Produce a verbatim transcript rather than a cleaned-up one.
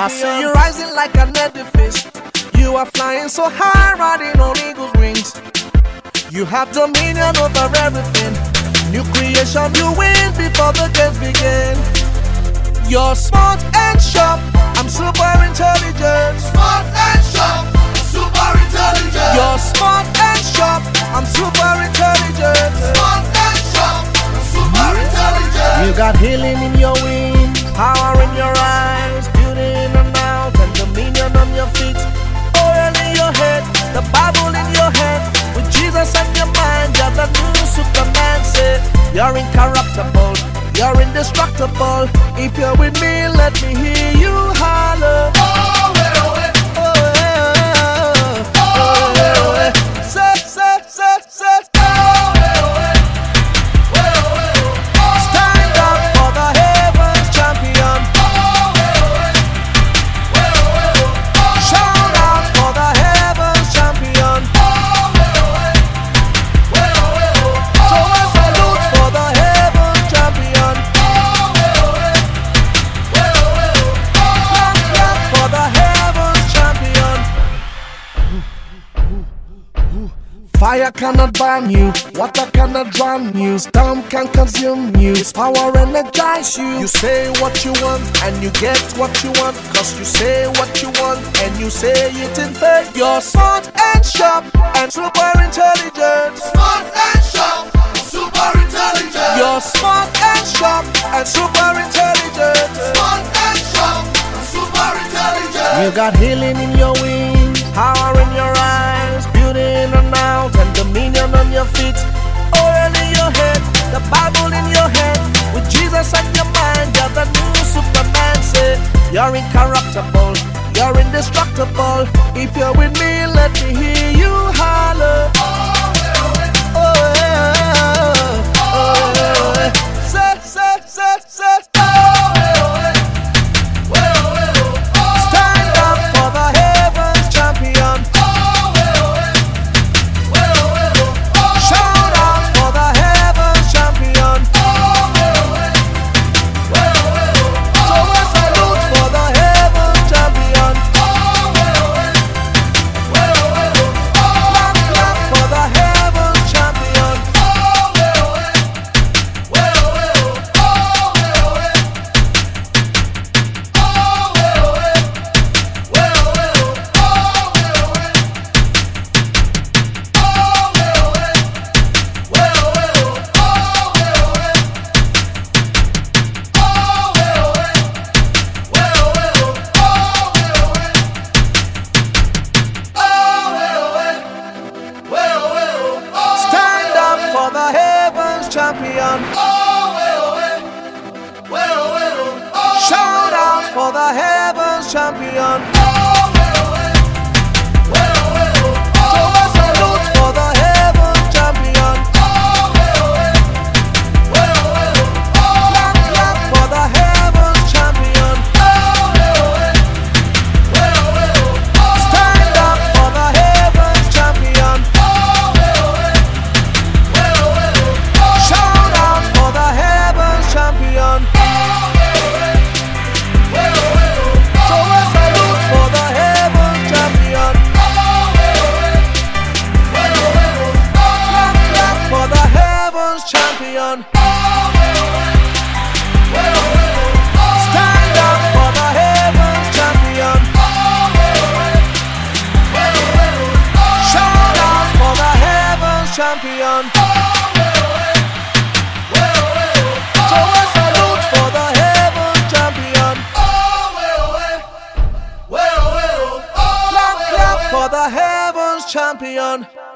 I see you rising like an edifice. You are flying so high, riding on eagle's wings. You have dominion over everything. New creation, you win before the games begin. You're smart and sharp, I'm super intelligent. Smart and sharp, super intelligent. You're smart and sharp, I'm super intelligent. Smart and sharp, super intelligent. You got healing in your wings, power in your eyes, beauty in and out, and dominion on your feet. Oil in your head, the Bible in your head. With Jesus on your mind, you're the new Superman. Say, you're incorruptible, you're indestructible. If you're with me, let me hear you holler. Oh, wait, oh, wait. Oh, oh, oh, oh, wait, oh, wait. Say, say, say, say. Oh, wait, oh, wait. Wait, oh, wait, oh. Stand up for the heavens champion. Oh, wait, oh, wait. Wait, oh, wait, oh. Shout out for the heavens champion. Oh, wait, oh, wait. Wait, oh, wait, oh. So a salute for the heavens champion. Oh, wait, oh, wait. Wait, oh, wait, oh. Clap, clap for the heavens champion. Fire cannot burn you, water cannot drown you, storm can consume you, His power energize you. You say what you want and you get what you want, cause you say what you want and you say it in faith. You're smart and sharp and super intelligent. Smart and sharp, super intelligent. You're smart and sharp and super intelligent. Smart and sharp, super intelligent. You got healing in your wings, power in your eyes, beauty in and out, and dominion on your feet. Oil in your head, the Bible in your head. With Jesus on your mind, you're the new Superman. Say, you're incorruptible, you're indestructible. If you're with me, let me hear you holler. Oh, wait, oh, wait. Oh, yeah, oh, yeah. Say, say, say, say. Oh, wait, oh, wait. Wait, oh, wait, oh. Stand up for the heavens champion. Oh, wait, oh, wait. Wait, oh, wait, oh. Shout out for the heavens champion. Oh, wait, oh, wait. Wait, oh, wait, oh. So a salute for the heavens champion. Oh, wait, oh, wait. Wait, oh, wait, oh. Clap, clap for the heavens champion. Oh, wait, oh, wait. Wait, oh, wait, oh. Oh, wait, oh, wait. Oh, wait, oh, wait. Wait, oh, wait, oh. Oh, wait, oh, wait. Oh, wait, oh, wait. Wait, oh, wait, oh. Oh, wait, oh, wait. Oh, wait, oh, wait. Wait, oh, wait, oh. Oh, wait, oh, wait. Oh, wait, oh, wait. Wait, oh, wait, oh. Oh, Stand up for the heavens champion. oh, wait, oh, wait. Wait, oh, wait, oh. Oh, Shout out for the heavens champion. oh, wait, oh, wait. Wait, oh, wait, oh. So a salute for the heavens champion. Oh, wait, oh, wait. Wait, oh, wait, oh. Clap, clap for the heavens champion. Oh, wait, oh, wait. Wait, oh, wait, oh. Stand up for the heavens champion. Oh, wait, oh, wait. Wait, oh, wait, oh. Shout out for the heavens champion. Oh, wait, oh, wait. Wait, oh, wait, oh. So a salute for the heavens champion. Oh, wait, oh, wait. Wait, oh, wait, oh. Clap, clap for the heavens champion. Oh, wait, oh, wait. Wait, oh, wait, oh. Stand up for the heavens champion. Oh, wait, oh, wait. Wait, oh, wait, oh. Shout out for the heavens champion. Oh, wait, oh, wait. Wait, oh, wait, oh. So a salute for the heavens champion. Oh, wait, oh, wait. Wait, oh, wait, oh. Clap, clap for the heavens champion.